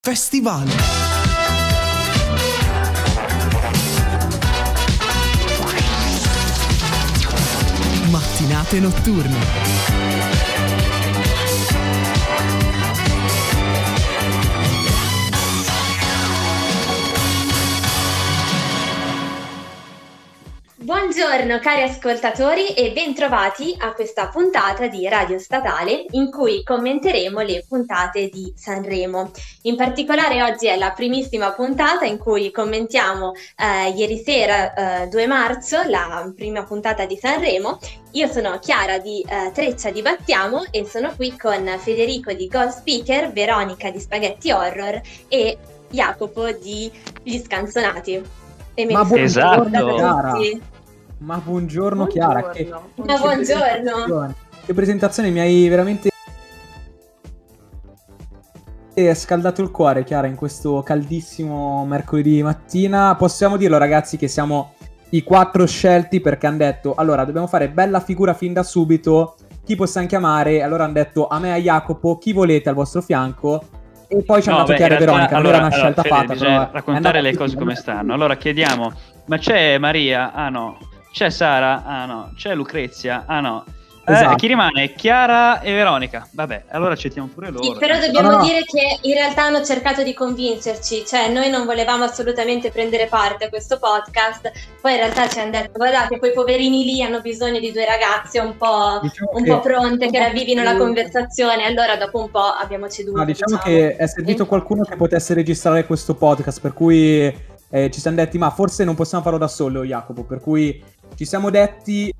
Festival. Mattinate notturne. Buongiorno cari ascoltatori e bentrovati a questa puntata di Radio Statale in cui commenteremo le puntate di Sanremo. In particolare oggi è la primissima puntata in cui commentiamo ieri sera 2 marzo la prima puntata di Sanremo. Io sono Chiara di Treccia di Battiamo e sono qui con Federico di Gold Speaker, Veronica di Spaghetti Horror e Jacopo di Gli Scanzonati. Esatto. Ma buongiorno Chiara, buongiorno. Che presentazione, mi hai veramente scaldato il cuore, Chiara, in questo caldissimo mercoledì mattina. Possiamo dirlo, ragazzi, che siamo i 4 scelti perché hanno detto allora dobbiamo fare bella figura fin da subito, chi possiamo chiamare? Allora hanno detto a me e a Jacopo, chi volete al vostro fianco? E poi ci hanno dato Chiara e Veronica, non era una scelta fatta, bisogna raccontare le cose come stanno. Allora chiediamo, ma c'è Maria? Ah no. C'è Sara? Ah no. C'è Lucrezia? Ah no. Esatto. Chi rimane? Chiara e Veronica. Vabbè, allora accettiamo pure loro. Sì, però dobbiamo dire che in realtà hanno cercato di convincerci, cioè noi non volevamo assolutamente prendere parte a questo podcast, poi in realtà ci hanno detto guardate, quei poverini lì hanno bisogno di 2 ragazze un po' pronte che ravvivino la conversazione, allora dopo un po' abbiamo ceduto. No, diciamo che è servito qualcuno che potesse registrare questo podcast, per cui ci siamo detti ma forse non possiamo farlo da solo, Jacopo, per cui ci siamo detti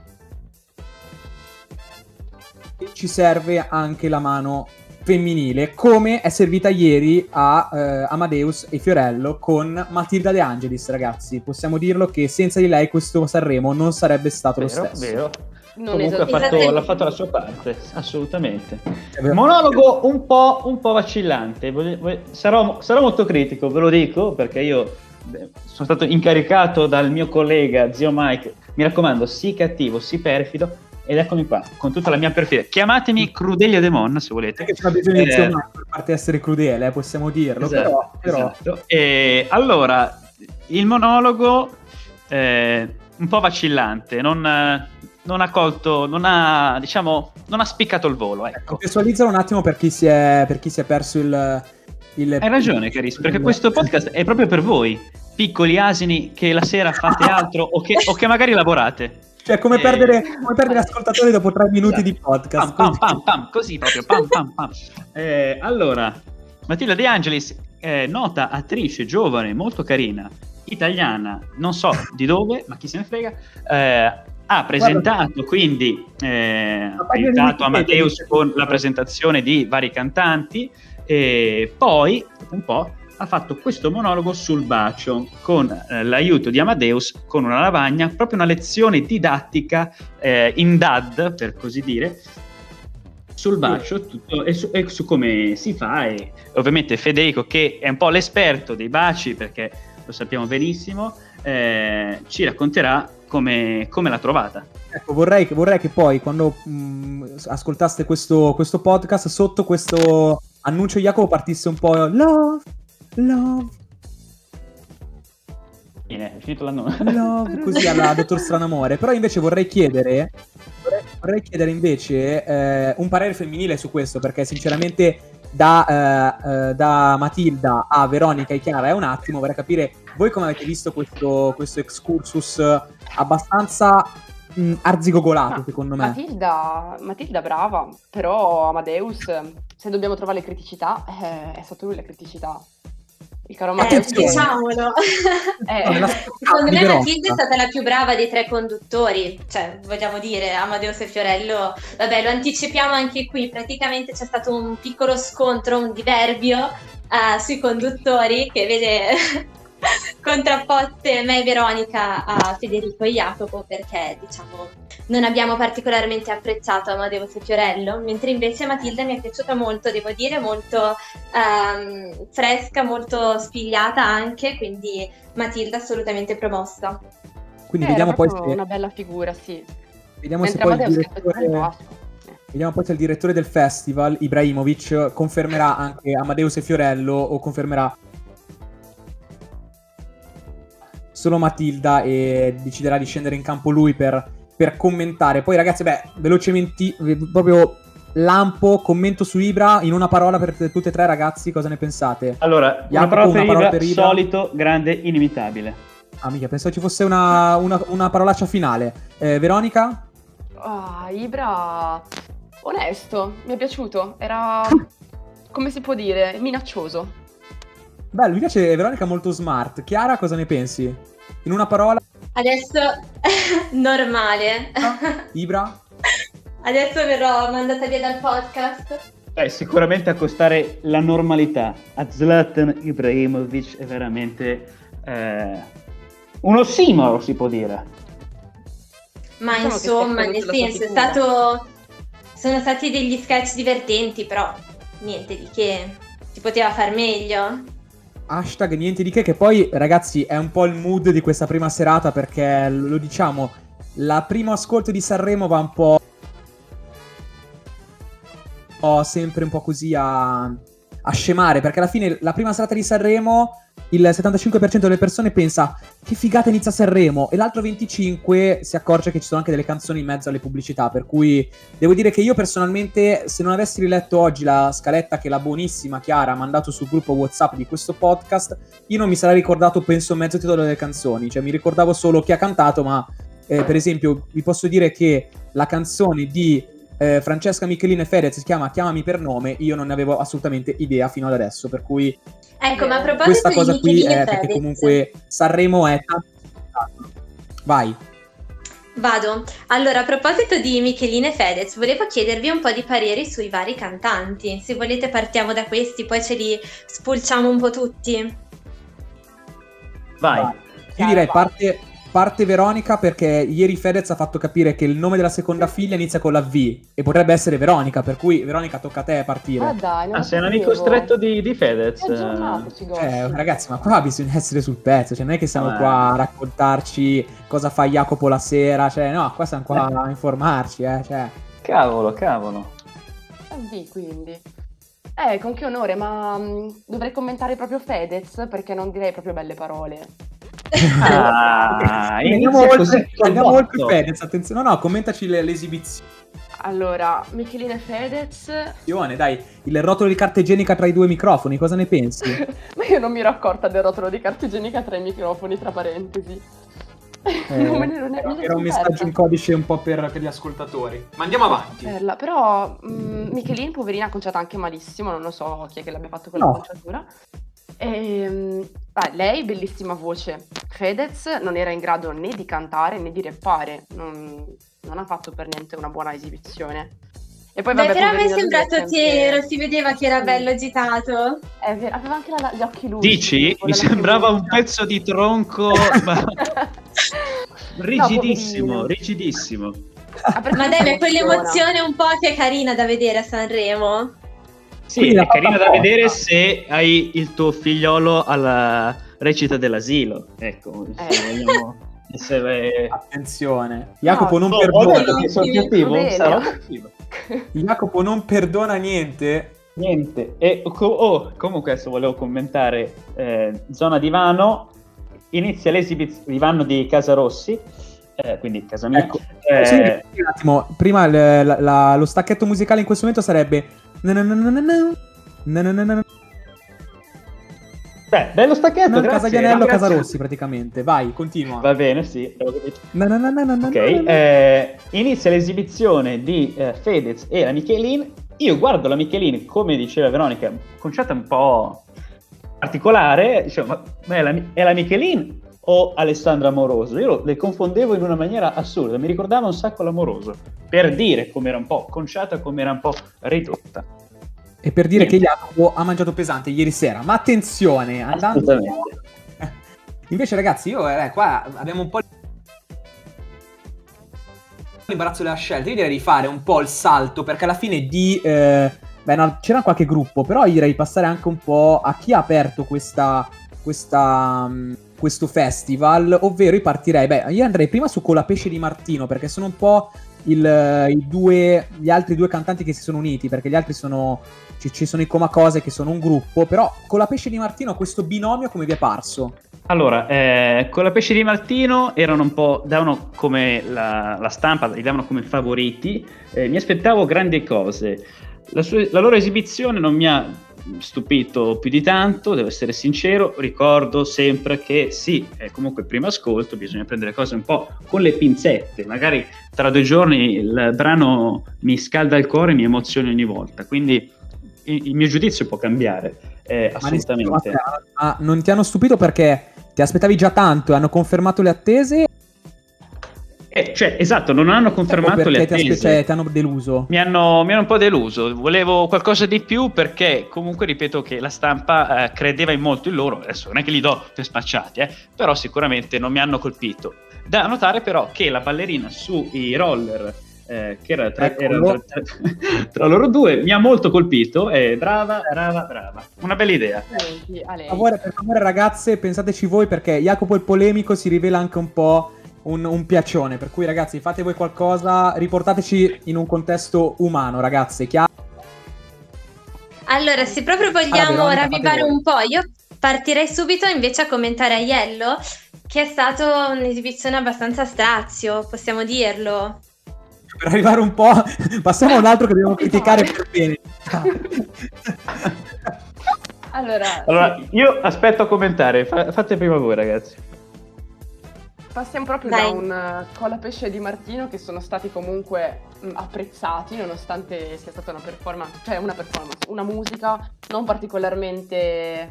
ci serve anche la mano femminile, come è servita ieri a Amadeus e Fiorello con Matilda De Angelis, ragazzi. Possiamo dirlo che senza di lei questo Sanremo non sarebbe stato lo stesso. Vero. Comunque l'ha fatto la sua parte, assolutamente. Monologo un po' vacillante. Sarò molto critico, ve lo dico, perché io sono stato incaricato dal mio collega zio Mike. Mi raccomando, sii cattivo, sii perfido. Ed eccomi qua, con tutta la mia perfidia. Chiamatemi Crudelia Demon, se volete. Perché c'è bisogno di zio Mike per farti essere crudele, possiamo dirlo. Esatto, però. Esatto. E allora, il monologo un po' vacillante, non ha colto, non ha spiccato il volo. Ecco. Contestualizzalo un attimo per chi si è perso il... Hai ragione, Caris, perché questo podcast è proprio per voi, piccoli asini che la sera fate altro o che magari lavorate. Cioè, come perdere ascoltatori dopo 3 minuti di podcast. Così proprio. Allora, Matilda De Angelis, nota attrice giovane, molto carina, italiana, non so di dove, ma chi se ne frega, ha presentato, quindi ha aiutato Amadeus con la presentazione di vari cantanti, e poi, dopo un po', ha fatto questo monologo sul bacio con l'aiuto di Amadeus, con una lavagna, proprio una lezione didattica in DAD, per così dire, sul bacio tutto, e su come si fa. E ovviamente Federico, che è un po' l'esperto dei baci, perché lo sappiamo benissimo, ci racconterà come l'ha trovata. Ecco, vorrei che poi, quando ascoltaste questo podcast, sotto questo annuncio Jacopo partisse un po' love. Bene, è finito l'annuncio. Love, così alla Dottor Stranamore. Però invece vorrei chiedere invece un parere femminile su questo, perché sinceramente da Matilda a Veronica e Chiara è un attimo, vorrei capire voi come avete visto questo excursus abbastanza arzigogolato, secondo me. Matilda brava, però Amadeus, se dobbiamo trovare le criticità, è sotto lui la criticità. Il caro Amadeus. Diciamolo. Secondo me Matilda è stata la più brava dei 3 conduttori, cioè vogliamo dire Amadeus e Fiorello, vabbè, lo anticipiamo anche qui, praticamente c'è stato un piccolo scontro, un diverbio sui conduttori che vede contrapposte me e Veronica a Federico e Jacopo, perché diciamo non abbiamo particolarmente apprezzato Amadeus e Fiorello, mentre invece Matilda mi è piaciuta molto, devo dire, molto fresca, molto spigliata anche, quindi Matilda assolutamente promossa. Quindi vediamo poi se una bella figura, sì. Vediamo mentre se poi Amadeus che Vediamo poi se il direttore del festival, Ibrahimovic, confermerà anche Amadeus e Fiorello o confermerà solo Matilda e deciderà di scendere in campo lui per commentare. Poi ragazzi, velocemente, proprio lampo, commento su Ibra in una parola per tutte e tre, ragazzi, cosa ne pensate? Allora, Jacopo, una parola per Ibra, solito, grande, inimitabile. Ah, mica, pensavo ci fosse una parolaccia finale. Veronica? Ibra, onesto, mi è piaciuto, era, come si può dire, minaccioso. Bello, mi piace Veronica, molto smart. Chiara, cosa ne pensi? In una parola? Adesso normale. Ibra? Adesso verrò mandata via dal podcast. Sicuramente accostare la normalità a Zlatan Ibrahimovic è veramente un ossimoro, si può dire. Ma diciamo insomma, nel senso, sono stati degli sketch divertenti, però niente di che, si poteva far meglio. Hashtag niente di che poi, ragazzi, è un po' il mood di questa prima serata, perché lo diciamo, la primo ascolto di Sanremo va un po' sempre un po' così a scemare, perché alla fine la prima serata di Sanremo il 75% delle persone pensa che figata inizia Sanremo, e l'altro 25% si accorge che ci sono anche delle canzoni in mezzo alle pubblicità, per cui devo dire che io personalmente, se non avessi riletto oggi la scaletta che la buonissima Chiara ha mandato sul gruppo WhatsApp di questo podcast, io non mi sarei ricordato, penso, mezzo titolo delle canzoni, cioè mi ricordavo solo chi ha cantato, ma per esempio vi posso dire che la canzone di Francesca Michelin e Fedez si chiama Chiamami per nome, io non ne avevo assolutamente idea fino ad adesso, per cui ecco, ma a proposito questa cosa di qui è Fedez, perché comunque Sanremo è tanto. Vai. Vado. Allora, a proposito di Michelin e Fedez, volevo chiedervi un po' di pareri sui vari cantanti. Se volete partiamo da questi, poi ce li spulciamo un po' tutti. Vai. Io direi parte Veronica, perché ieri Fedez ha fatto capire che il nome della seconda figlia inizia con la V e potrebbe essere Veronica, per cui Veronica tocca a te partire. Ah dai, sei un amico stretto di Fedez. Ragazzi, ma qua bisogna essere sul pezzo, cioè non è che siamo qua a raccontarci cosa fa Jacopo la sera, cioè no, qua siamo qua a informarci, cioè. Cavolo. Quindi. Con che onore, ma dovrei commentare proprio Fedez, perché non direi proprio belle parole. Andiamo oltre Fedez, attenzione. No, commentaci l'esibizione. Allora, Michelin e Fedez. Dai, il rotolo di carta igienica tra i due microfoni, cosa ne pensi? Ma io non mi ero accorta del rotolo di carta igienica tra i microfoni, tra parentesi. Era un messaggio in codice un po' per gli ascoltatori. Ma andiamo avanti. Però Michelin, poverina, ha conciato anche malissimo. Non lo so chi è che l'abbia fatto quella conciatura. Lei, bellissima voce. Fedez non era in grado né di cantare né di rappare. Non ha fatto per niente una buona esibizione. E poi, vabbè, però mi è sembrato che si vedeva che era bello agitato. Aveva anche gli occhi lucidi. Dici? Mi sembrava un pezzo di tronco rigidissimo. Ma dai, ma quell'emozione un po' che è carina da vedere a Sanremo. Sì, è carina da vedere se hai il tuo figliolo alla recita dell'asilo. Ecco, se vogliamo essere... Attenzione, Jacopo non perdona. Jacopo non perdona niente. E comunque adesso volevo commentare zona divano, inizia l'esibizione divano di Casa Rossi, quindi casa mia. Ecco, un attimo, prima lo stacchetto musicale in questo momento sarebbe bello stacchetto, grazie. Casaglianello, Casa Rossi praticamente. Vai, continua. Va bene, sì. Ok, inizia l'esibizione di Fedez e la Michelin. Io guardo la Michelin, come diceva Veronica, conciata un po' particolare, dicevo, ma è la Michelin o Alessandra Amoroso? Io le confondevo in una maniera assurda, mi ricordava un sacco l'Amoroso, per dire come era un po' conciata, come era un po' ridotta. E per dire che Jacopo ha mangiato pesante ieri sera, ma attenzione, andando... Invece ragazzi, io qua abbiamo un po' l'imbarazzo della scelta. Io direi di fare un po' il salto, perché alla fine c'era qualche gruppo, però io direi di passare anche un po' a chi ha aperto questo festival, ovvero io partirei, io andrei prima su Colapesce di Martino, perché sono un po' gli altri due cantanti che si sono uniti, perché gli altri ci sono i Comacose che sono un gruppo, però con la Pesce di Martino questo binomio come vi è parso? Allora, con la Pesce di Martino erano un po', davano come la stampa, li davano come favoriti, mi aspettavo grandi cose. La loro esibizione non mi ha stupito più di tanto, devo essere sincero. Ricordo sempre che sì, comunque primo ascolto bisogna prendere cose un po' con le pinzette, magari tra 2 giorni il brano mi scalda il cuore e mi emoziona ogni volta, quindi il mio giudizio può cambiare, assolutamente. Ma non ti hanno stupito perché ti aspettavi già tanto e hanno confermato le attese? Cioè, esatto, non hanno confermato le attese. Ti hanno deluso? Mi hanno un po' deluso, volevo qualcosa di più perché comunque ripeto che la stampa credeva in molto in loro, adesso non è che li do per spacciati, però sicuramente non mi hanno colpito. Da notare però che la ballerina sui roller, che era tra loro due, mi ha molto colpito, brava, una bella idea. Per favore ragazze, pensateci voi, perché Jacopo il polemico si rivela anche un po' un piaccione, per cui ragazzi fate voi qualcosa, riportateci in un contesto umano, ragazze, chiaro? Allora, se proprio vogliamo ravvivare un po', io partirei subito invece a commentare Aiello, che è stato un'esibizione abbastanza strazio, possiamo dirlo. Per arrivare un po', passiamo a un altro che dobbiamo criticare per bene. Allora, io aspetto a commentare, fate prima voi ragazzi. Passiamo proprio da un Con la Pesce di Martino, che sono stati comunque apprezzati, nonostante sia stata una musica non particolarmente,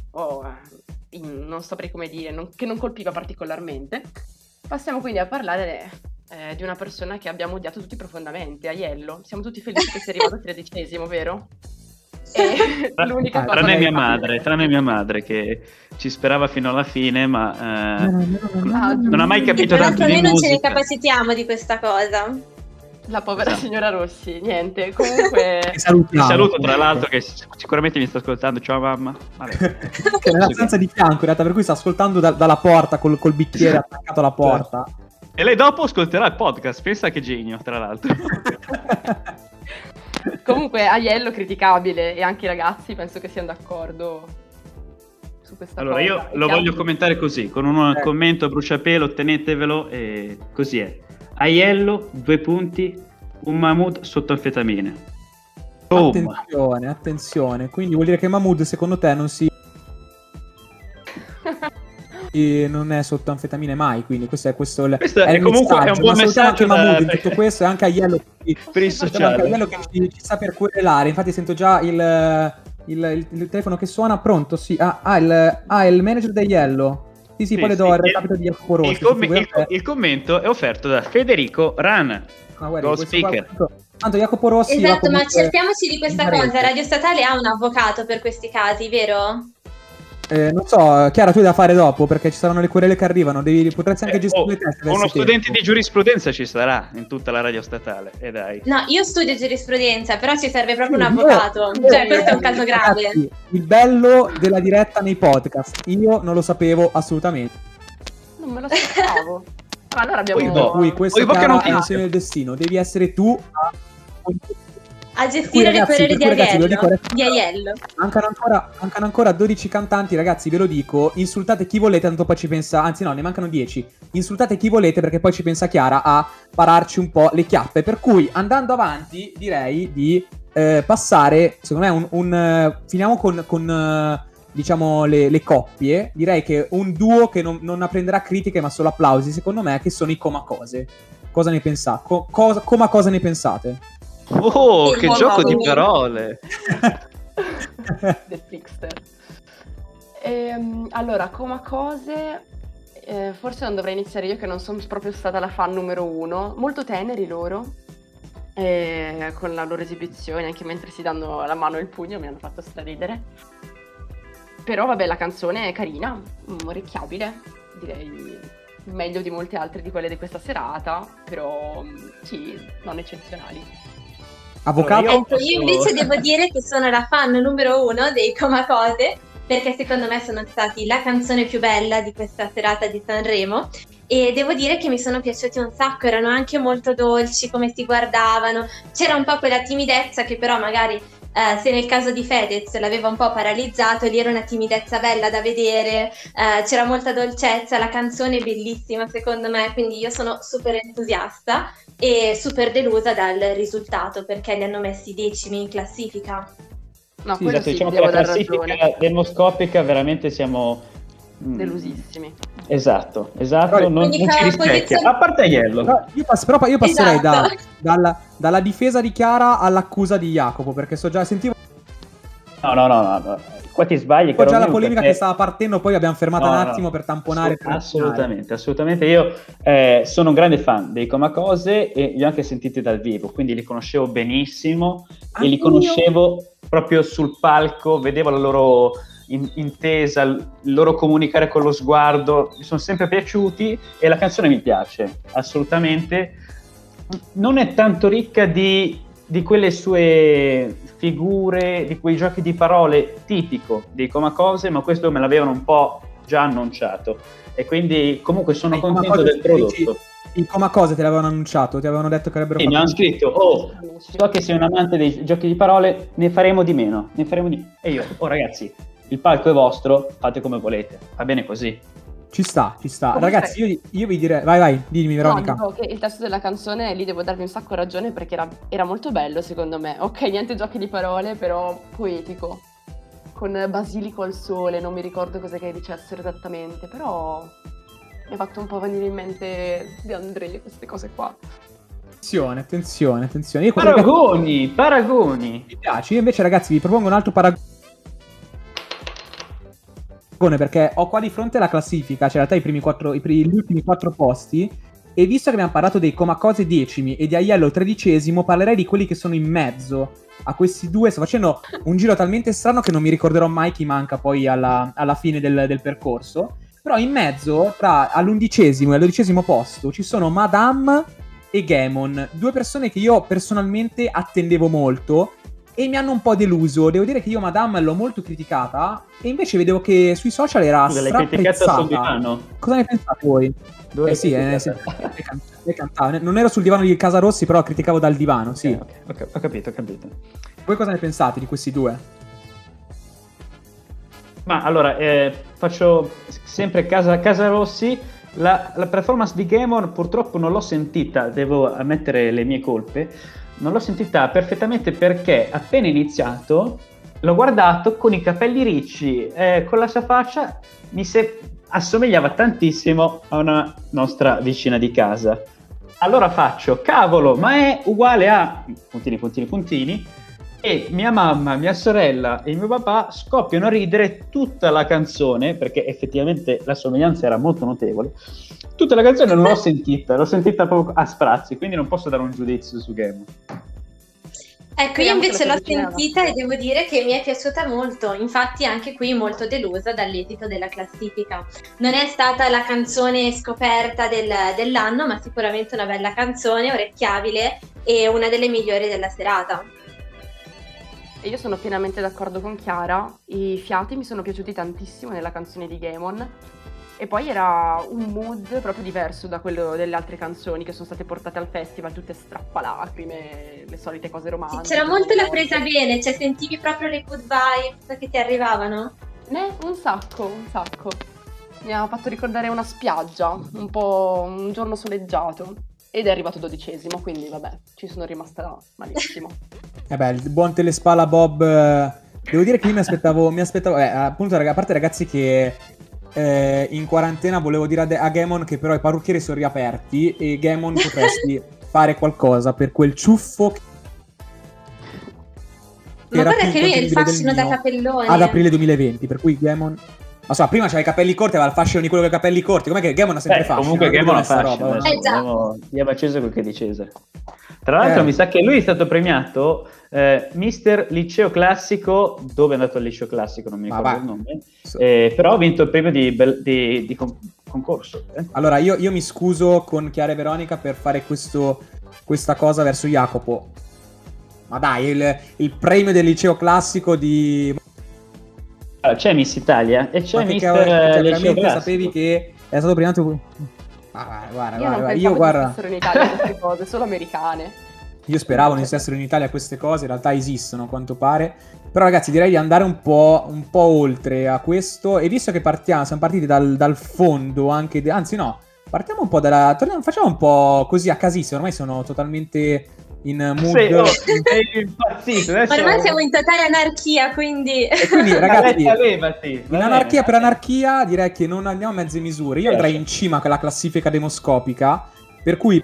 non saprei come dire, che non colpiva particolarmente. Passiamo quindi a parlare di una persona che abbiamo odiato tutti profondamente, Aiello. Siamo tutti felici che sia arrivato al 13°, vero? E l'unica cosa tranne mia madre che ci sperava fino alla fine, ma non ha mai capito tanto di musica. Noi non ce ne capacitiamo di questa cosa. La povera signora Rossi, niente, comunque ti saluto tra l'altro, che sicuramente mi sta ascoltando. Ciao mamma. Che è nella stanza di fianco in realtà, per cui sta ascoltando dalla porta col bicchiere attaccato alla porta. E lei dopo ascolterà il podcast, pensa che genio, tra l'altro. Comunque Aiello criticabile, e anche i ragazzi penso che siano d'accordo su questa cosa. Allora io lo voglio commentare così, con un commento a bruciapelo, tenetevelo, e così è. Aiello, 2 punti, un Mahmood sotto anfetamine. Attenzione, quindi vuol dire che Mahmood secondo te non è sotto anfetamine mai, quindi questo è comunque è un buon messaggio anche Mahmood in tutto questo, e anche Aiello per il sociale, Aiello che ci sta per querelare. Infatti sento già il telefono che suona. Pronto? Sì. Il manager di Aiello. Sì, poi le do il recapito di Jacopo Rossi. Il commento è offerto da Federico Rana, speaker. Tanto Jacopo Rossi. Esatto, ma accertiamoci di questa cosa. Radio Statale ha un avvocato per questi casi, vero? Non so, Chiara, tu hai da fare dopo, perché ci saranno le querele che arrivano, potresti anche gestire le teste. Uno studente di giurisprudenza ci sarà in tutta la radio statale, dai. No, io studio giurisprudenza, però ci serve proprio un avvocato, cioè questo è un caso grave. Ragazzi, il bello della diretta nei podcast, io non lo sapevo assolutamente. Non me lo aspettavo. Allora abbiamo... Questo è un segno del destino, devi essere tu a gestire le querele di Aiello. Mancano ancora 12 cantanti, ragazzi, ve lo dico. Insultate chi volete, tanto poi ci pensa. Anzi no, ne mancano 10. Insultate chi volete, perché poi ci pensa Chiara a pararci un po' le chiappe. Per cui, andando avanti, direi di passare, secondo me, finiamo con diciamo le coppie. Direi che un duo che non apprenderà critiche ma solo applausi, secondo me, che sono i Comacose. Cosa ne pensate? Cosa ne pensate? Oh, che gioco di parole! The Trickster. Allora, Comacose, forse non dovrei iniziare io, che non sono proprio stata la fan numero 1. Molto teneri loro, con la loro esibizione, anche mentre si danno la mano e il pugno, mi hanno fatto straridere. Però vabbè, la canzone è carina, orecchiabile, direi meglio di molte altre di quelle di questa serata, però sì, non eccezionali. Avvocato? Io invece devo dire che sono la fan numero 1 dei Comacose, perché secondo me sono stati la canzone più bella di questa serata di Sanremo, e devo dire che mi sono piaciuti un sacco, erano anche molto dolci come si guardavano, c'era un po' quella timidezza che però magari se nel caso di Fedez l'aveva un po' paralizzato, lì era una timidezza bella da vedere, c'era molta dolcezza, la canzone è bellissima secondo me, quindi io sono super entusiasta e super delusa dal risultato perché li hanno messi 10º in classifica. No, sì, quello esatto, sì, diciamo che devo la dar classifica ragione. demoscopica veramente siamo Delusissimi. Esatto, Però- non Quindi ci fa rispecchia. posizione- A parte Aiello. Però io passerei Esatto. dalla difesa di Chiara all'accusa di Jacopo, perché sentivo No. Qua ti sbagli, già caro la mio, polemica perché- che stava partendo, poi abbiamo fermato No, un no. attimo per tamponare. Assolutamente. Io sono un grande fan dei Comacose e li ho anche sentiti dal vivo, quindi li conoscevo benissimo e li conoscevo proprio sul palco, vedevo la loro intesa, il loro comunicare con lo sguardo, mi sono sempre piaciuti e la canzone mi piace, assolutamente. Non è tanto ricca di quelle sue figure, di quei giochi di parole tipico dei Comacose, ma questo me l'avevano un po' già annunciato e quindi comunque sono contento del prodotto. I Comacose te l'avevano annunciato, ti avevano detto che avrebbero Sì, mi hanno scritto, so che sei un amante dei giochi di parole, ne faremo di meno. E io, ragazzi, il palco è vostro, fate come volete, va bene così. Ci sta. Comunque- Ragazzi, io vi direi... Vai, dimmi Veronica. No, dico che il testo della canzone lì devo darvi un sacco ragione perché era molto bello secondo me. Ok, niente giochi di parole, però poetico. Con basilico al sole, non mi ricordo cosa che dicessero esattamente, però mi ha fatto un po' venire in mente di André, queste cose qua. Attenzione. Io Paragoni! mi piace. Io invece, ragazzi, vi propongo un altro paragone perché ho qua di fronte la classifica, cioè in realtà gli ultimi 4 posti, e visto che abbiamo parlato dei Comacose 10º e di Aiello 13º, parlerei di quelli che sono in mezzo a questi due. Sto facendo un giro talmente strano che non mi ricorderò mai chi manca poi alla fine del percorso, però in mezzo, all'11º e all'12º posto, ci sono Madame e Gamon, due persone che io personalmente attendevo molto e mi hanno un po' deluso. Devo dire che io Madame l'ho molto criticata e invece vedevo che sui social era Scusa, l'hai criticata sul divano? Cosa ne pensate voi? Sì, non ero sul divano di Casa Rossi, però criticavo dal divano, sì. Okay, ho capito. Voi cosa ne pensate di questi due? Ma allora, faccio sempre Casa Rossi. La performance di Gamon purtroppo non l'ho sentita, devo ammettere le mie colpe, non l'ho sentita perfettamente perché appena iniziato l'ho guardato con i capelli ricci, con la sua faccia assomigliava tantissimo a una nostra vicina di casa. Allora faccio, cavolo, ma è uguale a... puntini, e mia mamma, mia sorella e mio papà scoppiano a ridere tutta la canzone, perché effettivamente la somiglianza era molto notevole. Tutta la canzone non l'ho sentita proprio a sprazzi, quindi non posso dare un giudizio su Game. Ecco, io invece l'ho sentita e devo dire che mi è piaciuta molto, infatti anche qui molto delusa dall'esito della classifica. Non è stata la canzone scoperta dell'anno, ma sicuramente una bella canzone, orecchiabile e una delle migliori della serata. E io sono pienamente d'accordo con Chiara, i fiati mi sono piaciuti tantissimo nella canzone di Gamon e poi era un mood proprio diverso da quello delle altre canzoni che sono state portate al festival, tutte strappalacrime, le solite cose romantiche. Sì, c'era molto la presa bene, cioè sentivi proprio le good vibes che ti arrivavano? Un sacco. Mi ha fatto ricordare una spiaggia, un po' un giorno soleggiato. Ed è arrivato 12º, quindi vabbè, ci sono rimasta malissimo. Il buon telespalla Bob. Devo dire che io mi aspettavo appunto, a parte ragazzi che in quarantena volevo dire a Gamon che però i parrucchieri sono riaperti e Gamon potresti fare qualcosa per quel ciuffo ma guarda che lui è il fascino da capellone ad aprile 2020, per cui Gamon... Ma so, prima c'aveva i capelli corti, aveva il fascino di quello che ha i capelli corti. Com'è che Gamon ha sempre fascino? Comunque Gamon ha fascino. Roba, Diamo a Cesare quel che è di Cesare. Tra l'altro mi sa che lui è stato premiato Mister Liceo Classico. Dove è andato al Liceo Classico? Non mi ricordo il nome. Però ha vinto il premio di concorso. Allora, io mi scuso con Chiara e Veronica per fare questa cosa verso Jacopo. Ma dai, il premio del Liceo Classico di... Allora, c'è Miss Italia e c'è Mister Liceo Classico. Sapevi che è stato premiato... Guarda, io guarda in Italia queste cose, solo americane. Io speravo esistessero in Italia queste cose, in realtà esistono a quanto pare. Però ragazzi, direi di andare un po' oltre a questo. E visto che siamo partiti dal fondo anche, anzi no, partiamo un po' facciamo un po' così a casissimo, ormai sono totalmente in mood. Sei impazzito. Ormai siamo in totale anarchia, quindi... E quindi ragazzi, in anarchia per anarchia direi che non andiamo a mezze misure. Io andrei in cima con la classifica demoscopica, per cui...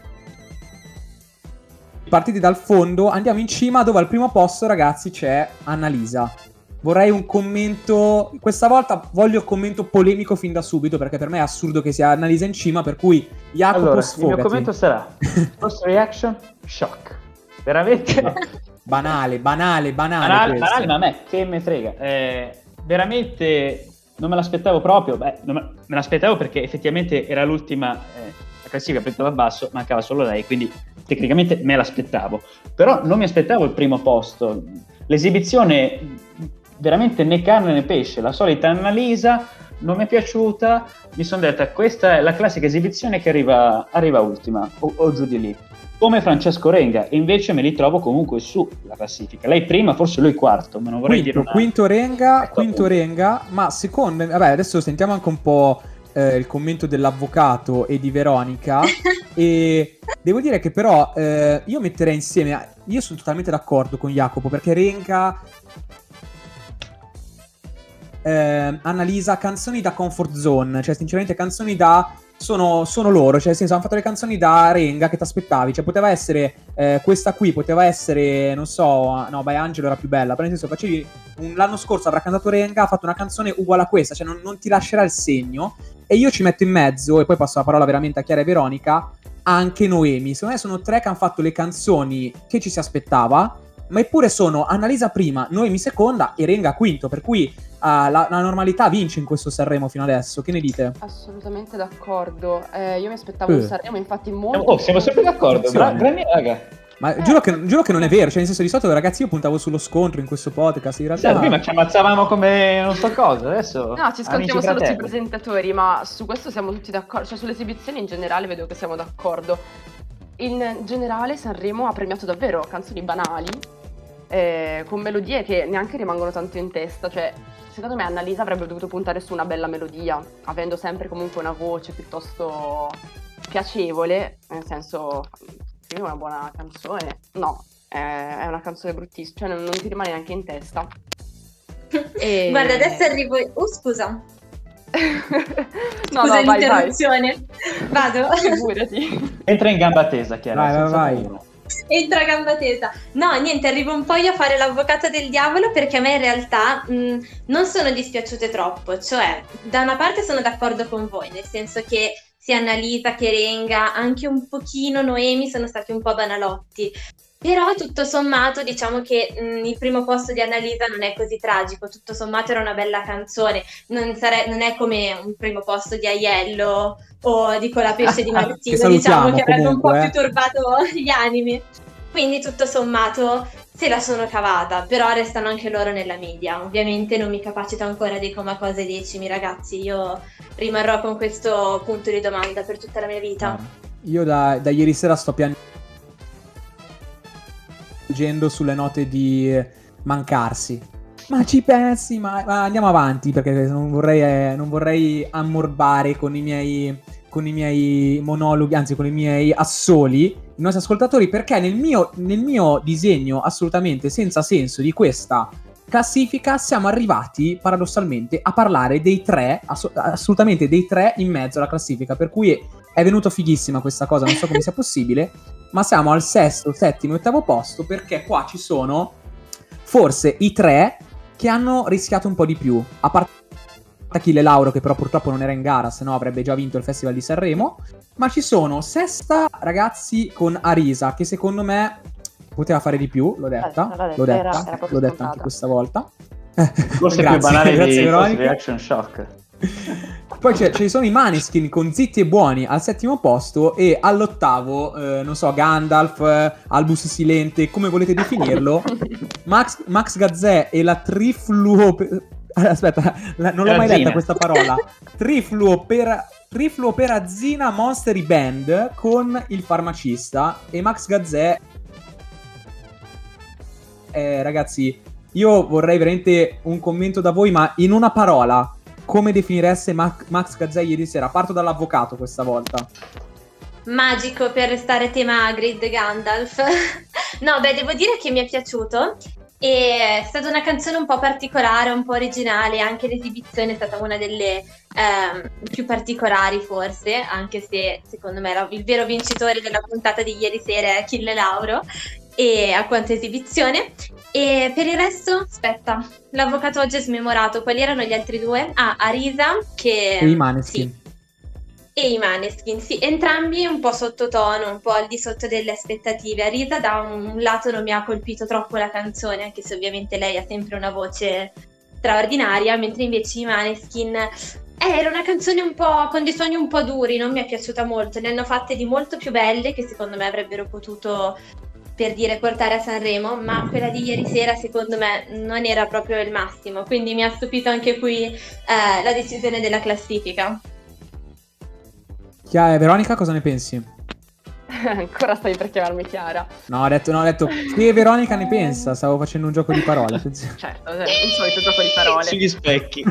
partiti dal fondo, andiamo in cima dove al primo posto, ragazzi, c'è Annalisa. Vorrei un commento, questa volta voglio un commento polemico fin da subito, perché per me è assurdo che sia Annalisa in cima, per cui Jacopo sfogati. Il mio commento sarà post reaction shock. Veramente banale, ma a me che me frega. Veramente non me l'aspettavo proprio. Me l'aspettavo perché effettivamente era l'ultima la classifica presa da basso, mancava solo lei, quindi tecnicamente me l'aspettavo, però non mi aspettavo il primo posto. L'esibizione veramente né carne né pesce, la solita Annalisa non mi è piaciuta, mi sono detta questa è la classica esibizione che arriva ultima o giù di lì, come Francesco Renga, e invece me li trovo comunque su la classifica. Lei prima, forse lui quarto, ma non vorrei dire quinto Renga, ma secondo, vabbè, adesso sentiamo anche un po' il commento dell'avvocato e di Veronica. E devo dire che però io metterei insieme, io sono totalmente d'accordo con Jacopo, perché Renga, Annalisa, canzoni da comfort zone, cioè sinceramente canzoni da sono loro, cioè nel senso hanno fatto le canzoni da Renga che ti aspettavi, cioè poteva essere questa qui, poteva essere, non so, no, By Angelo era più bella, però nel senso facevi l'anno scorso avrà cantato Renga, ha fatto una canzone uguale a questa, cioè non ti lascerà il segno. E io ci metto in mezzo, e poi passo la parola veramente a Chiara e Veronica, anche Noemi. Secondo me sono tre che hanno fatto le canzoni che ci si aspettava, ma eppure sono Annalisa prima, Noemi seconda e Renga quinto, per cui la normalità vince in questo Sanremo fino adesso. Che ne dite? Assolutamente d'accordo. Io mi aspettavo un Sanremo infatti molto... siamo sempre d'accordo, bravi raga. Ma giuro che non è vero, cioè nel senso di solito ragazzi io puntavo sullo scontro in questo podcast, in realtà... prima ci ammazzavamo come non so cosa, adesso... No, ci scontriamo solo sui presentatori, ma su questo siamo tutti d'accordo, cioè sulle esibizioni in generale vedo che siamo d'accordo. In generale Sanremo ha premiato davvero canzoni banali, con melodie che neanche rimangono tanto in testa, cioè secondo me Annalisa avrebbe dovuto puntare su una bella melodia, avendo sempre comunque una voce piuttosto piacevole, nel senso... è una buona canzone, no, è una canzone bruttissima, cioè non ti rimane neanche in testa. Guarda, adesso arrivo... scusa. Scusa l'interruzione. Vai. Vado? Figurati. Entra in gamba tesa, Chiara. Vai. Entra a gamba tesa. No, niente, arrivo un po' io a fare l'avvocato del diavolo, perché a me in realtà non sono dispiaciute troppo, cioè da una parte sono d'accordo con voi, nel senso che sia Annalisa che Renga, anche un pochino Noemi sono stati un po' banalotti, però tutto sommato diciamo che il primo posto di Annalisa non è così tragico, tutto sommato era una bella canzone, non è come un primo posto di Aiello o di Colapesce di Martino, diciamo che avrebbe un po' più turbato gli animi, quindi tutto sommato se la sono cavata, però restano anche loro nella media. Ovviamente non mi capacito ancora dei cose decimi, ragazzi, io rimarrò con questo punto di domanda per tutta la mia vita. Io da ieri sera sto piangendo sulle note di Mancarsi. Ma ci pensi, ma andiamo avanti, perché non vorrei ammorbare con i miei monologhi, anzi con i miei assoli i nostri ascoltatori, perché nel mio disegno assolutamente senza senso di questa classifica siamo arrivati paradossalmente a parlare dei tre, assolutamente dei tre in mezzo alla classifica, per cui è venuto fighissima questa cosa, non so come sia possibile, ma siamo al sesto, settimo e ottavo posto, perché qua ci sono forse i tre che hanno rischiato un po' di più, a parte Achille Lauro, che però purtroppo non era in gara, se no avrebbe già vinto il Festival di Sanremo. Ma ci sono Sesta, ragazzi, con Arisa, che secondo me poteva fare di più, l'ho detta anche questa volta. Forse più banale di Reaction Shock. Poi ci sono i Maneskin con Zitti e Buoni al settimo posto, e all'ottavo, non so, Gandalf, Albus Silente, come volete definirlo, Max Gazzè e la Aspetta, non l'ho mai letta questa parola. Trifluoperazina Monstery Band con il farmacista e Max Gazzè. Ragazzi, io vorrei veramente un commento da voi, ma in una parola, come definireste Max Gazzè ieri sera? Parto dall'avvocato questa volta. Magico, per restare tema Hagrid Gandalf. No, beh, devo dire che mi è piaciuto. E è stata una canzone un po' particolare, un po' originale, anche l'esibizione è stata una delle più particolari forse, anche se secondo me il vero vincitore della puntata di ieri sera è Achille Lauro, e a quanto esibizione. E per il resto, aspetta, l'avvocato oggi è smemorato, quali erano gli altri due? Arisa che... E i Maneskin. Sì. E i Maneskin, sì, entrambi un po' sottotono, un po' al di sotto delle aspettative. Arisa da un lato non mi ha colpito troppo la canzone, anche se ovviamente lei ha sempre una voce straordinaria, mentre invece i Maneskin era una canzone un po' con dei suoni un po' duri, non mi è piaciuta molto. Ne hanno fatte di molto più belle che secondo me avrebbero potuto, per dire, portare a Sanremo, ma quella di ieri sera secondo me non era proprio il massimo, quindi mi ha stupito anche qui la decisione della classifica. Veronica, cosa ne pensi? Ancora stai per chiamarmi Chiara? No, ho detto che Veronica ne pensa, stavo facendo un gioco di parole. Certo, un solito gioco di parole. Sugli specchi.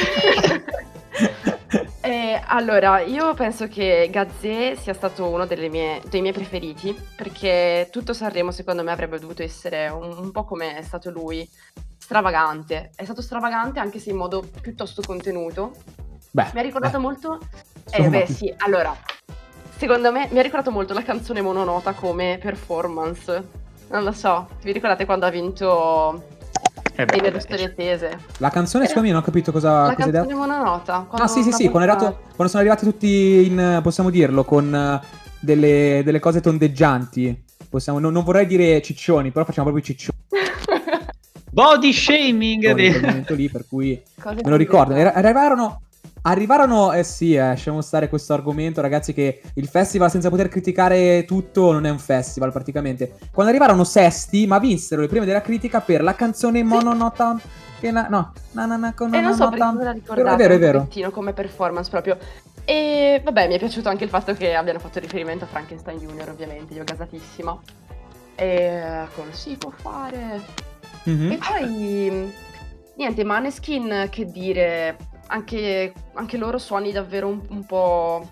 Allora, io penso che Gazzè sia stato uno dei miei preferiti, perché tutto Sanremo secondo me avrebbe dovuto essere un po' come è stato lui, stravagante. È stato stravagante anche se in modo piuttosto contenuto. Mi ha ricordato molto... sì, allora, secondo me mi ha ricordato molto la canzone Mononota come performance. Non lo so, vi ricordate quando ha vinto le storie tese? La canzone, secondo me, non ho capito cosa... La canzone Mononota. Sì, quando sono arrivati tutti in, possiamo dirlo, con delle cose tondeggianti. Non vorrei dire ciccioni, però facciamo proprio ciccioni. Body shaming! Quel momento lì, per cui me lo ricordo. Arrivarono, lasciamo stare questo argomento, ragazzi, che il festival, senza poter criticare tutto, non è un festival praticamente. Quando arrivarono sesti, ma vinsero le prime della critica per la canzone Mononota. E non so perché me la ricordate, è vero. Come performance proprio. E vabbè, mi è piaciuto anche il fatto che abbiano fatto riferimento a Frankenstein Junior, ovviamente, io gasatissima. E come si può fare? E poi niente, Maneskin, che dire, anche loro suoni davvero un po'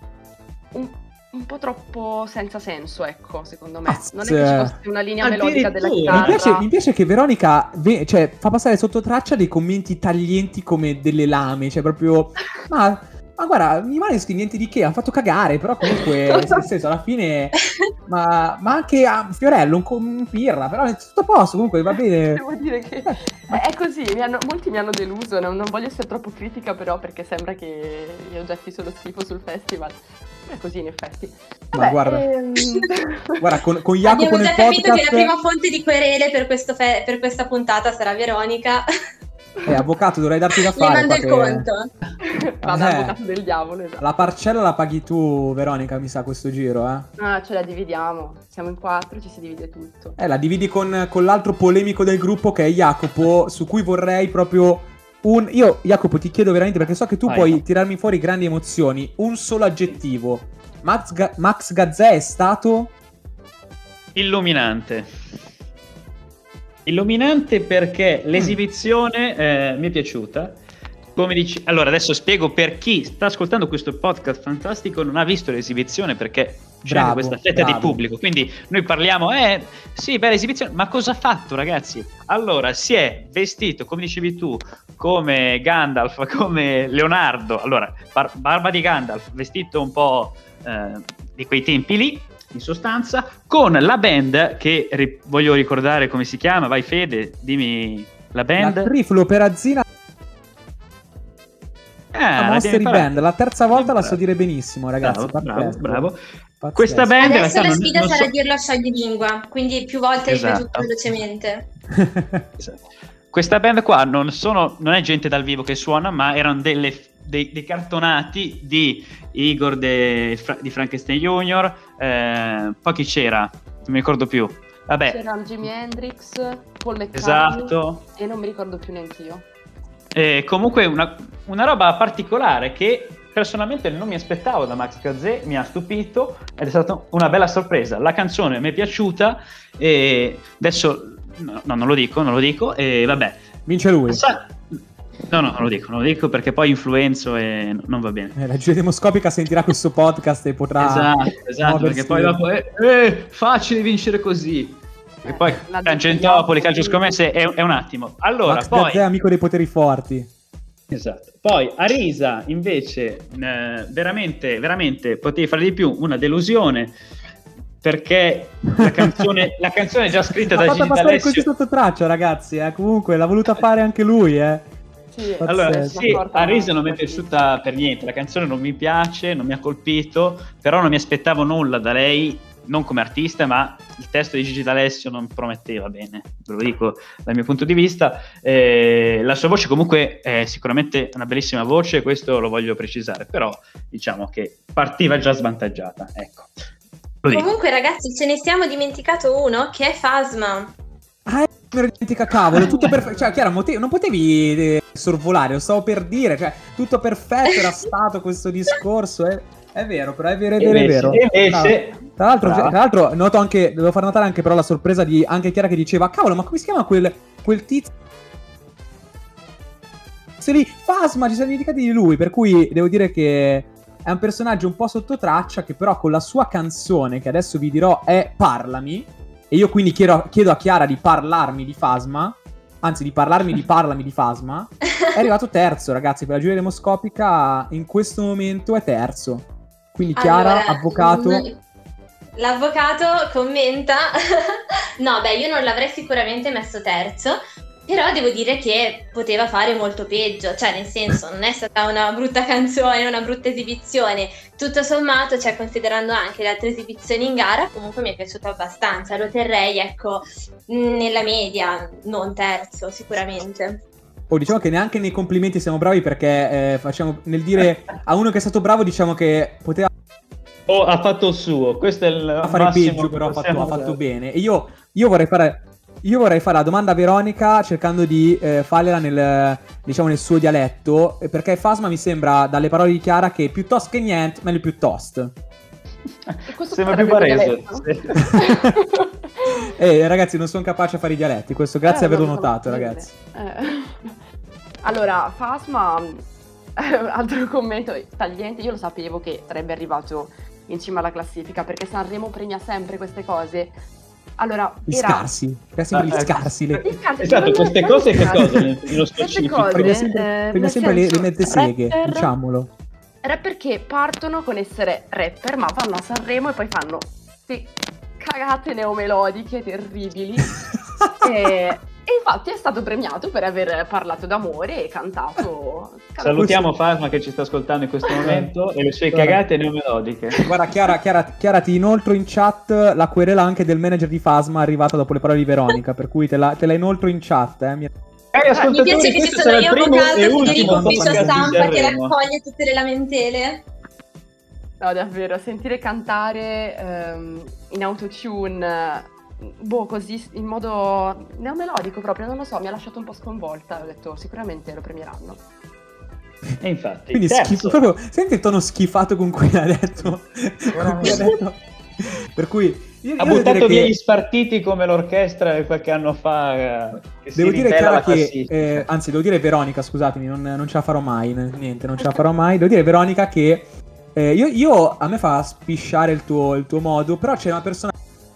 troppo senza senso, ecco, secondo me. Non è che ci fosse una linea melodica della chitarra. Mi piace che Veronica fa passare sotto traccia dei commenti taglienti come delle lame, cioè proprio... Ma guarda, i Maneskin niente di che, hanno fatto cagare, però comunque, nel senso, alla fine... Ma anche a Fiorello, un pirla, però è tutto a posto, comunque va bene. Devo dire che è così, molti mi hanno deluso, non voglio essere troppo critica però, perché sembra che gli oggetti sono schifo sul festival. È così in effetti. Vabbè, ma guarda, con Jacopo nel podcast... Abbiamo già capito che la prima fonte di querele per questa puntata sarà Veronica. Avvocato, dovrei darti da fare. Mi manda il conto. Vado avvocato del diavolo, esatto. La parcella la paghi tu, Veronica, mi sa, questo giro, ce la dividiamo. Siamo in 4, ci si divide tutto. La dividi con l'altro polemico del gruppo, che è Jacopo, su cui vorrei proprio Io, Jacopo, ti chiedo veramente, perché so che tu puoi tirarmi fuori grandi emozioni, un solo aggettivo. Max Gazzè è stato... Illuminante perché l'esibizione mi è piaciuta. Come dici, allora adesso spiego per chi sta ascoltando questo podcast fantastico non ha visto l'esibizione, perché c'è questa fetta di pubblico, quindi noi parliamo sì, bella esibizione, ma cosa ha fatto, ragazzi? Allora si è vestito, come dicevi tu, come Gandalf, come Leonardo, allora barba di Gandalf, vestito un po' di quei tempi lì, in sostanza, con la band che voglio ricordare come si chiama. Vai Fede, dimmi la band. La Trifluoperazina Monstery Band, la terza volta la so dire benissimo, ragazzi. Bravo. Questa band adesso la sfida sarà dirlo a scioglilingua, quindi più volte ripetuto velocemente. Esatto. Questa band qua non è gente dal vivo che suona, ma erano dei cartonati di Igor di Frankenstein Junior. Poi chi c'era? Non mi ricordo più. Vabbè. C'era Jimi Hendrix, Paul McCartney. Esatto. E non mi ricordo più neanche io. comunque una roba particolare che personalmente non mi aspettavo da Max Gazzè, mi ha stupito ed è stata una bella sorpresa. La canzone mi è piaciuta e adesso no, non lo dico e vabbè. Vince lui. No, non lo dico perché poi influenzo e non va bene. La giuria demoscopica sentirà questo podcast e potrà esatto, perché poi dopo facile vincere così. E poi Tangentopoli, calcio scommesse è un attimo. Allora, Max poi Gazzè, amico dei poteri forti. Esatto. Poi Arisa invece veramente, veramente potevi fare di più, una delusione perché la canzone è già scritta da Gigi D'Alessio. Così sotto traccia, ragazzi, comunque l'ha voluta fare anche lui, Sì, allora, sì, Arisa non mi è piaciuta per niente, la canzone non mi piace, non mi ha colpito, però non mi aspettavo nulla da lei, non come artista, ma il testo di Gigi D'Alessio non prometteva bene, ve lo dico dal mio punto di vista. La sua voce comunque è sicuramente una bellissima voce, questo lo voglio precisare, però diciamo che partiva già svantaggiata, ecco. Comunque ragazzi, ce ne siamo dimenticato uno, che è Phasma. Me lo dimentica, cavolo, tutto perfetto. Cioè, Chiara, non potevi sorvolare, lo stavo per dire, cioè, tutto perfetto era stato questo discorso, è vero, però è vero. Invece, tra l'altro noto anche, devo far notare anche però la sorpresa di anche Chiara che diceva, cavolo, ma come si chiama quel tizio lì? Phasma, ci siamo dimenticati di lui, per cui devo dire che è un personaggio un po' sotto traccia che però con la sua canzone, che adesso vi dirò, è Parlami, e io quindi chiedo a Chiara di parlarmi di Phasma, anzi di parlarmi di Parlami di Phasma, è arrivato terzo, ragazzi, per la giuria demoscopica in questo momento è terzo. Quindi Chiara, allora, avvocato... L'avvocato commenta... No, beh, io non l'avrei sicuramente messo terzo, però devo dire che poteva fare molto peggio, cioè nel senso non è stata una brutta canzone, una brutta esibizione, tutto sommato, cioè considerando anche le altre esibizioni in gara, comunque mi è piaciuto abbastanza, lo terrei ecco nella media, non terzo sicuramente. Diciamo che neanche nei complimenti siamo bravi perché facciamo nel dire a uno che è stato bravo diciamo che poteva... ha fatto il suo, questo è il a fare peggio, però ha fatto bene. E io vorrei fare la domanda a Veronica cercando di farla nel suo dialetto, perché Phasma mi sembra dalle parole di Chiara che piuttosto che niente, meglio piuttosto. Sembra più barese. Ragazzi, non sono capace a fare i dialetti, questo grazie di averlo notato, ragazzi. Allora, Phasma, altro commento tagliente, io lo sapevo che sarebbe arrivato in cima alla classifica, perché Sanremo premia sempre queste cose. Allora, gli scarsi. Esatto, queste cose che cosa nello specifico? Premia sempre le mezze seghe, diciamolo. Rapper che partono con essere rapper, ma vanno a Sanremo e poi fanno cagate neomelodiche terribili. E infatti è stato premiato per aver parlato d'amore e cantato. Salutiamo Phasma che ci sta ascoltando in questo momento e le sue cagate neomelodiche. Guarda Chiara, ti inoltro in chat la querela anche del manager di Phasma arrivata dopo le parole di Veronica, per cui te la inoltro in chat. Mi piace che ci sono io avvocato Federico Ufficio Stampa che raccoglie tutte le lamentele. No, davvero, sentire cantare in autotune, così in modo neomelodico proprio, non lo so, mi ha lasciato un po' sconvolta. Ho detto sicuramente lo premieranno. E infatti, quindi schifo, proprio, senti il tono schifato con cui ha detto. Per cui ha buttato via gli spartiti come l'orchestra qualche anno fa. Devo dire Chiara che anzi devo dire Veronica, scusatemi, non ce la farò mai, niente, non ce la farò mai. Devo dire Veronica che io a me fa spisciare il tuo modo, però c'è una persona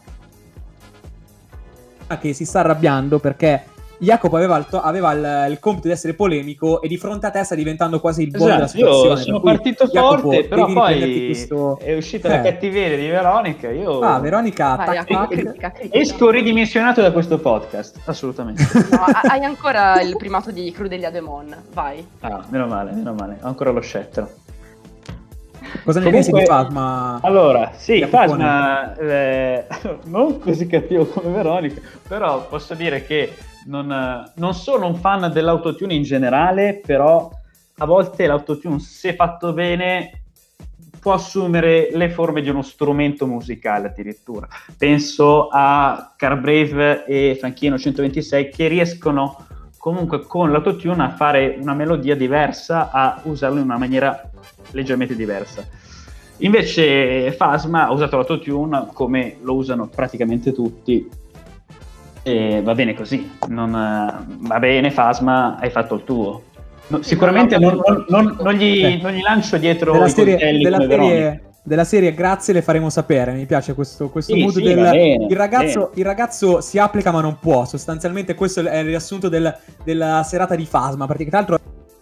che si sta arrabbiando perché Jacopo aveva il compito di essere polemico e di fronte a te sta diventando quasi il buon della situazione. Io sono partito forte, però poi è uscita la cattiveria di Veronica. Veronica esco ridimensionato da questo podcast, assolutamente. No, hai ancora il primato di Crudelia De Mon, vai. Meno male, ho ancora lo scettro. Cosa ne pensi di Phasma? Allora, sì, Phasma non così cattivo come Veronica, però posso dire che non sono un fan dell'autotune in generale, però a volte l'autotune, se fatto bene, può assumere le forme di uno strumento musicale addirittura. Penso a Carbrave e Franchino 126 che riescono comunque con l'autotune a fare una melodia diversa, a usarlo in una maniera leggermente diversa. Invece Phasma ha usato l'autotune come lo usano praticamente tutti, e va bene così, va bene Phasma, hai fatto il tuo. Sicuramente non gli lancio dietro i coltelli della serie grazie, le faremo sapere. Mi piace questo sì, mood sì, bene, il ragazzo si applica ma non può. Sostanzialmente questo è il riassunto della serata di Phasma. Tra l'altro,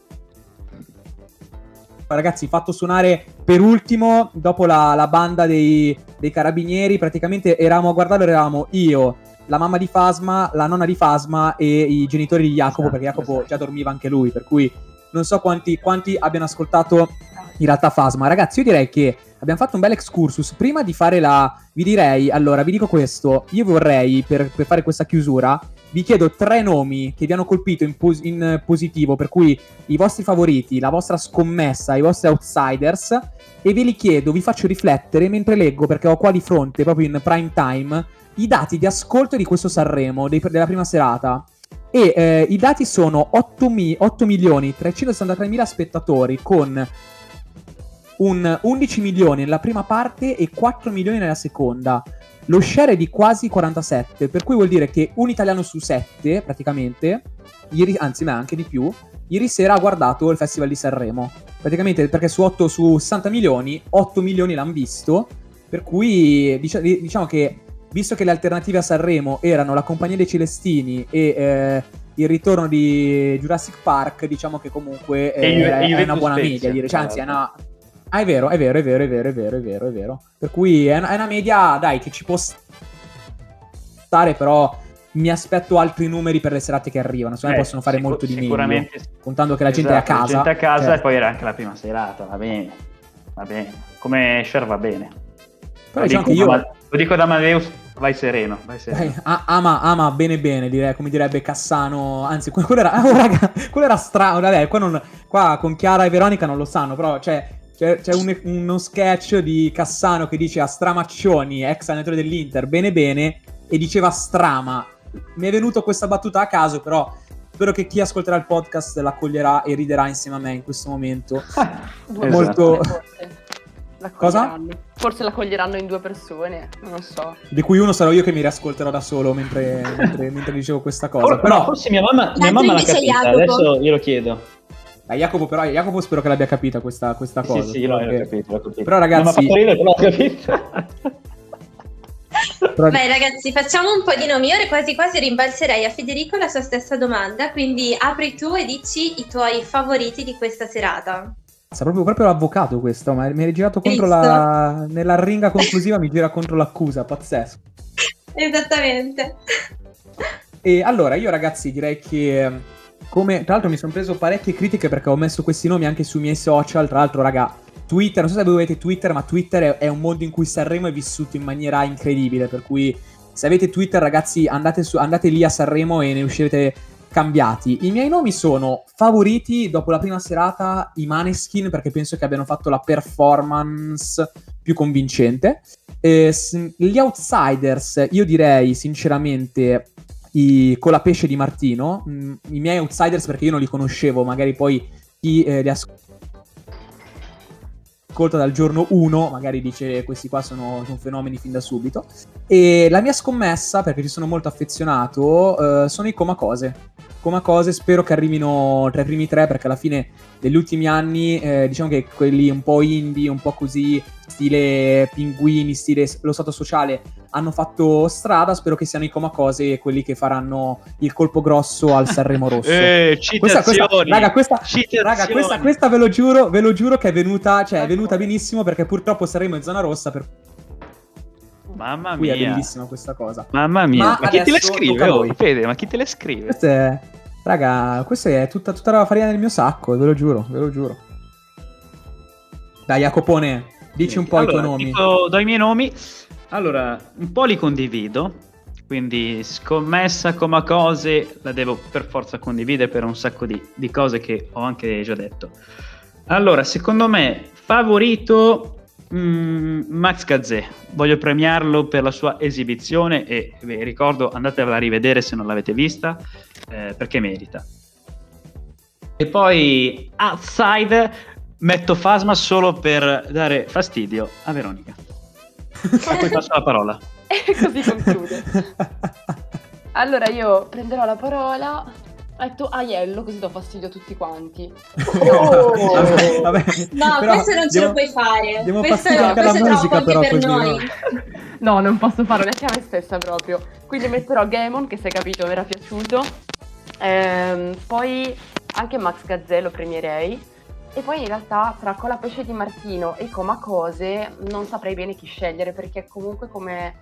ragazzi, fatto suonare per ultimo dopo la banda dei carabinieri. Praticamente eravamo io, la mamma di Phasma, la nonna di Phasma e i genitori di Jacopo, perché Jacopo già dormiva anche lui, per cui non so quanti abbiano ascoltato in realtà Phasma. Ragazzi, io direi che abbiamo fatto un bel excursus. Prima di fare vi dico questo, io vorrei, per fare questa chiusura, vi chiedo 3 nomi che vi hanno colpito in positivo, per cui i vostri favoriti, la vostra scommessa, i vostri outsiders, e ve li chiedo, vi faccio riflettere mentre leggo, perché ho qua di fronte, proprio in prime time, i dati di ascolto di questo Sanremo, della prima serata. E i dati sono 8.363.000 spettatori, con un 11 milioni nella prima parte e 4 milioni nella seconda. Lo share è di quasi 47, per cui vuol dire che un italiano su 7, praticamente, anzi ma anche di più, ieri sera ha guardato il Festival di Sanremo. Praticamente, perché su 60 milioni, 8 milioni l'hanno visto, per cui diciamo che, visto che le alternative a Sanremo erano La Compagnia dei Celestini e il ritorno di Jurassic Park, diciamo che comunque è una buona media, anzi è una... è vero. Per cui è una media, dai, che ci può stare, però mi aspetto altri numeri per le serate che arrivano. Secondo me possono fare molto di meglio, contando che la gente è a casa. La gente è a casa, certo. E poi era anche la prima serata, va bene. Come share va bene. Però diciamo che lo dico ad Amadeus, vai sereno. Ama bene, direi, come direbbe Cassano. Anzi, quello era strano. Vabbè, qua con Chiara e Veronica non lo sanno, però c'è uno sketch di Cassano che dice a Stramaccioni, ex allenatore dell'Inter, bene, e diceva Strama. Mi è venuto questa battuta a caso, però spero che chi ascolterà il podcast la coglierà e riderà insieme a me in questo momento. Molto... Cosa? Forse la coglieranno in 2 persone, non lo so. Di cui uno sarò io che mi riascolterò da solo mentre dicevo questa cosa. Però forse mia mamma l'ha capita, adesso glielo chiedo. Jacopo spero che l'abbia capita questa cosa. Sì, l'ho capito. Però ragazzi... l'ho capita. Beh ragazzi, facciamo un po' di nomi. Ora quasi rimbalzerei a Federico la sua stessa domanda, quindi apri tu e dici i tuoi favoriti di questa serata. Proprio l'avvocato questo, ma mi hai girato contro nella ringa conclusiva, mi gira contro l'accusa, pazzesco. Esattamente. E allora, io ragazzi direi che... tra l'altro mi sono preso parecchie critiche perché ho messo questi nomi anche sui miei social. Tra l'altro, raga, Twitter, non so se voi avete Twitter, ma Twitter è un mondo in cui Sanremo è vissuto in maniera incredibile. Per cui se avete Twitter, ragazzi, andate lì a Sanremo e ne uscirete cambiati. I miei nomi sono favoriti dopo la prima serata i Maneskin, perché penso che abbiano fatto la performance più convincente. Gli outsiders, io direi sinceramente i Colapesce di Martino, i miei outsiders perché io non li conoscevo, magari poi chi li ascolta dal giorno 1 magari dice questi qua sono fenomeni fin da subito. E la mia scommessa, perché ci sono molto affezionato, sono i Comacose. Spero che arrivino tra i primi 3, perché alla fine negli ultimi anni diciamo che quelli un po' indie, un po' così stile Pinguini, stile Lo Stato Sociale, hanno fatto strada. Spero che siano i Comacose quelli che faranno il colpo grosso al Sanremo Rosso. Questa ve lo giuro che è venuta benissimo, perché purtroppo Sanremo è zona rossa, Mamma mia, è bellissima questa cosa. Mamma mia, ma chi te le scrive? Fede, ma chi te le scrive? Questa è tutta la farina del mio sacco, ve lo giuro. Dai, Jacopone, dici un po' i tuoi nomi. Do i miei nomi. Allora, un po' li condivido, quindi scommessa Comacose la devo per forza condividere per un sacco di cose che ho anche già detto. Allora, secondo me, favorito Max Gazzè, voglio premiarlo per la sua esibizione e vi ricordo, andatevela a rivedere se non l'avete vista, perché merita. E poi outside metto Phasma solo per dare fastidio a Veronica. A cui passo la parola. E così conclude. Allora io prenderò la parola, metto Aiello così do fastidio a tutti quanti. Vabbè, no, questo non ce lo puoi fare. Devo questo fastidio anche alla musica però per così, noi. No, non posso farlo neanche a me stessa proprio. Quindi metterò Gaemon, che se hai capito mi era piaciuto. Poi anche Max Gazzè lo premierei. E poi in realtà tra Colapesce di Martino e Comacose non saprei bene chi scegliere, perché comunque come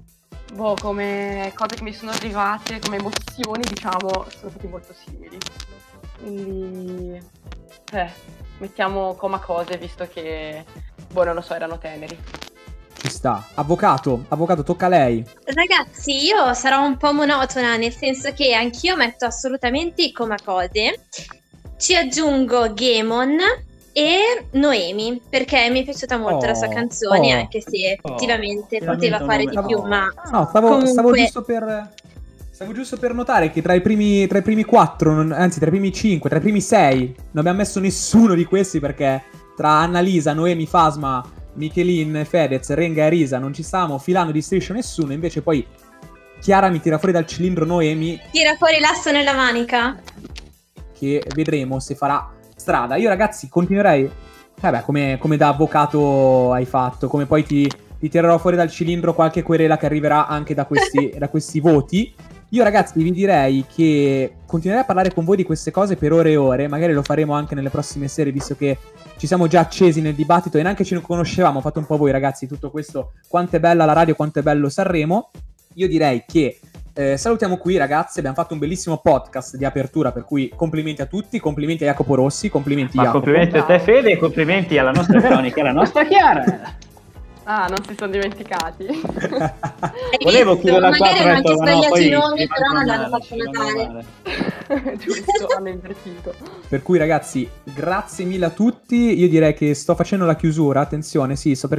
cose che mi sono arrivate, come emozioni, diciamo, sono stati molto simili. Quindi mettiamo Comacose, visto che non lo so, erano teneri. Ci sta. Avvocato, tocca a lei. Ragazzi, io sarò un po' monotona, nel senso che anch'io metto assolutamente i Comacose. Ci aggiungo Gaemon e Noemi, perché mi è piaciuta molto la sua canzone, anche se effettivamente poteva fare di più, ma stavo giusto per notare che tra i primi 4, anzi tra i primi 5, tra i primi 6 non abbiamo messo nessuno di questi, perché tra Annalisa, Noemi, Phasma, Michelin, Fedez, Renga e Risa non ci stavamo filando di striscio nessuno, invece poi Chiara mi tira fuori dal cilindro Noemi. Tira fuori l'asso nella manica. Che vedremo se farà strada. Io ragazzi continuerei, come da avvocato hai fatto, come poi ti tirerò fuori dal cilindro qualche querela che arriverà anche da questi voti. Io ragazzi vi direi che continuerei a parlare con voi di queste cose per ore e ore, magari lo faremo anche nelle prossime serie, visto che ci siamo già accesi nel dibattito e neanche ci conoscevamo. Fate un po' voi ragazzi tutto questo, quanto è bella la radio, quanto è bello Sanremo. Io direi che salutiamo qui ragazzi, abbiamo fatto un bellissimo podcast di apertura, per cui complimenti a tutti, complimenti a Jacopo Rossi, complimenti complimenti a te Fede e complimenti alla nostra Veronica e alla nostra Chiara. Non si sono dimenticati. Volevo chiudere la 4 magari anche sbagliato i nomi, però non l'hanno fatto notare. Giusto, hanno invertito. Per cui ragazzi, grazie mille a tutti. Io direi che sto facendo la chiusura, attenzione, sì, sto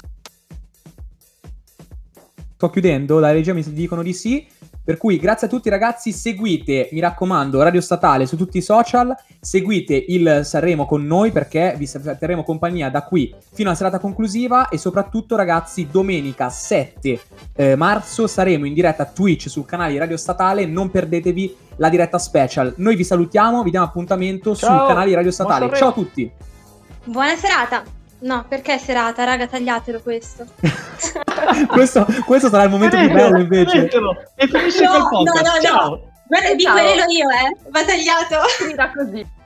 chiudendo, la regia mi dicono di sì, per cui grazie a tutti ragazzi, seguite, mi raccomando, Radio Statale su tutti i social, seguite il Sanremo con noi perché vi terremo compagnia da qui fino alla serata conclusiva e soprattutto ragazzi domenica 7 marzo saremo in diretta a Twitch sul canale di Radio Statale, non perdetevi la diretta special. Noi vi salutiamo, vi diamo appuntamento sul canale di Radio Statale. Ciao a tutti! Buona serata! No, perché serata, raga, tagliatelo questo. questo sarà il momento più bello invece. E finisce col podcast. No. Guarda, di quello io, va tagliato. Finirà così.